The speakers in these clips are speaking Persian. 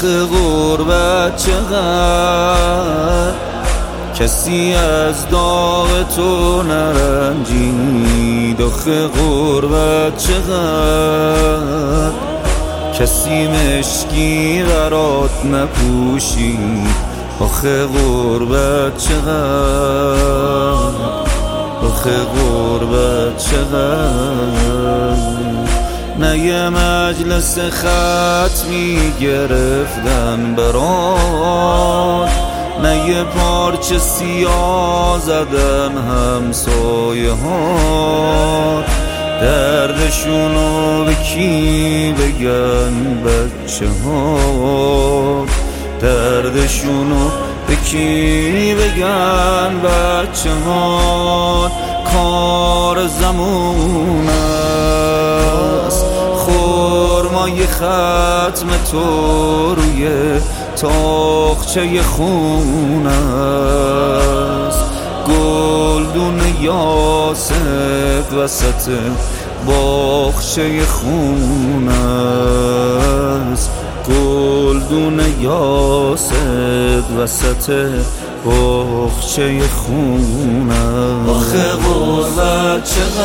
آخه غربت چقدر کسی از داغ تو نرنجید. آخه غربت چقدر کسی مشکی برات نپوشید. آخه غربت چقدر، آخه غربت چقدر. نه یه مجلس ختمی گرفتن برات، نه یه پارچه سیاه زدن همسایه ها. دردشونو به کی بگن بچه ها، دردشونو به کی بگن بچه ها. کار زمون است خرمای ختم تو روی تاقچه خون است. گلدون یاسف وسط باغچه خون است. گلدون یاسف وسط باغچه خون است. آخه غربت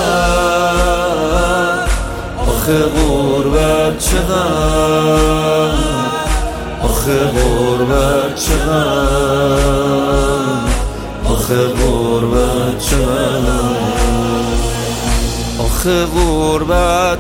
چقدر، آخه غربت چقدر، آخه غربت چقدر، آخه غربت چقدر. آخه غربت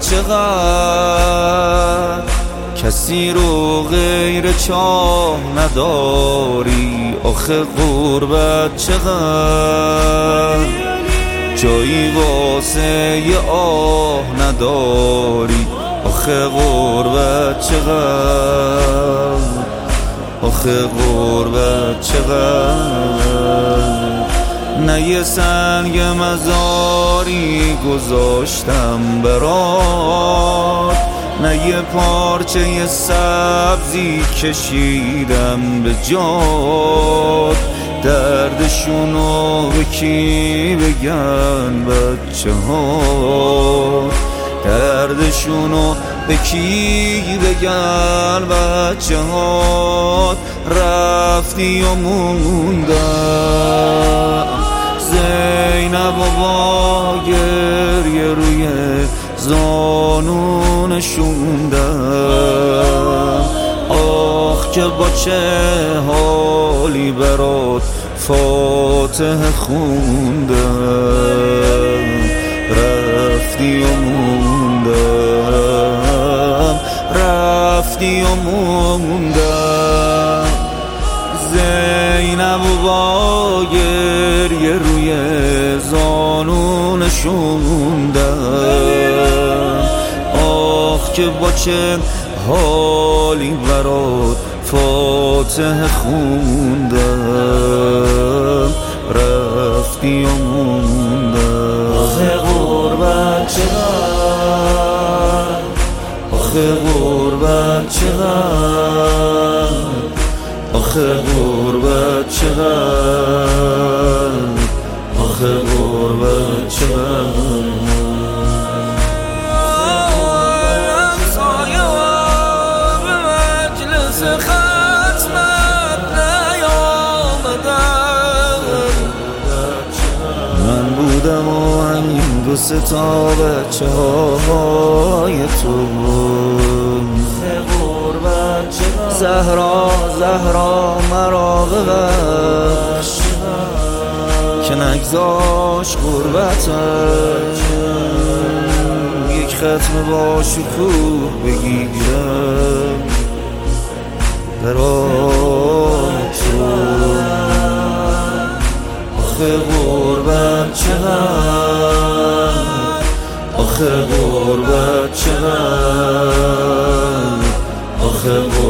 چقدر کسی رو غیر چاه نداری. آخه غربت چقدر جایی واسه یه آه نداری. آخه غربت چقدر، آخه غربت چقدر. نه یه سنگ مزاری گذاشتم برات، نه یه پارچه سبزی کشیدم به جات. دردشونو به کی بگن بچه ها، دردشونو به کی بگن بچه ها. رفتی و موندم زینب و با گریه روی زانو نشوندم. آخ که با چه حالی برات فاتحه خوندم. رفتی و موندم، رفتی و موندم. زینب و با گریه روی زانو نشوندم. آخ که با چه حالی برات فاتحه خوندم. رفتی و موندم. آخه غربت چقدر، آخه غربت چقدر، آخه غربت چقدر، آخه غربت چقدر. بودم و همین دو ستا بچه های تو. زهرا زهرا مرا ببخش که نگذاش غربتم. یک ختم با شکوه بگیرم برای تو. آخه غربت چقدر، آخه غربت چقدر، آخه